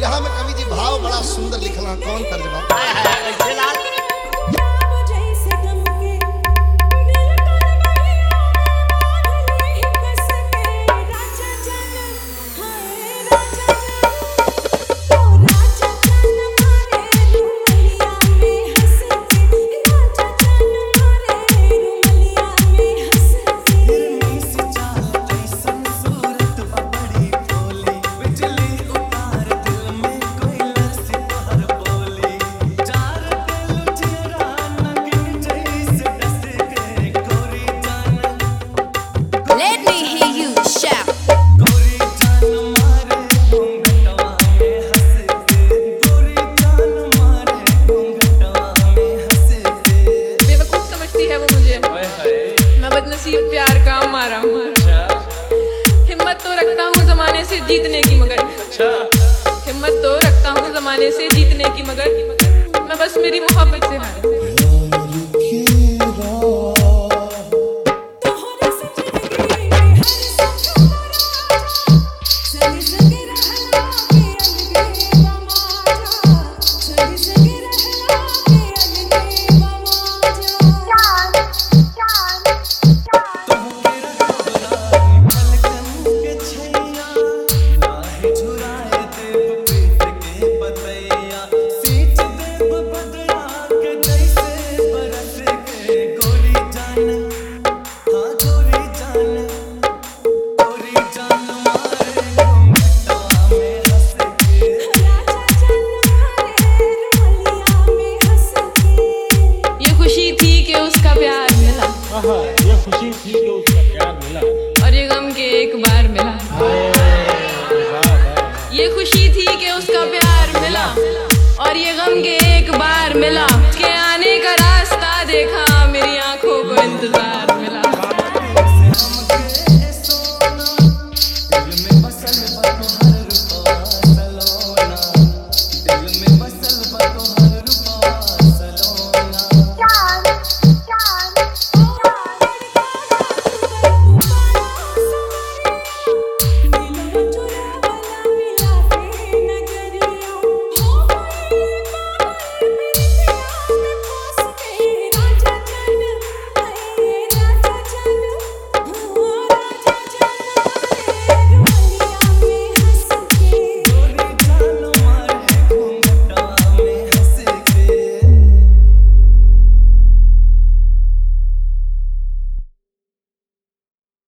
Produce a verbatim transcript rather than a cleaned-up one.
बिरहा में कवि जी भाव बड़ा सुंदर लिखला। कौन तर्जमा कैसे लाल प्यार का मारा हिम्मत तो रखता हूँ जमाने से जीतने की मगर हिम्मत तो रखता हूँ जमाने से जीतने की मगर मैं बस मेरी मोहब्बत से हार ये खुशी थी कि उसका प्यार मिला और ये गम के एक बार मिला। ये खुशी थी कि उसका प्यार मिला और ये गम के एक बार मिला।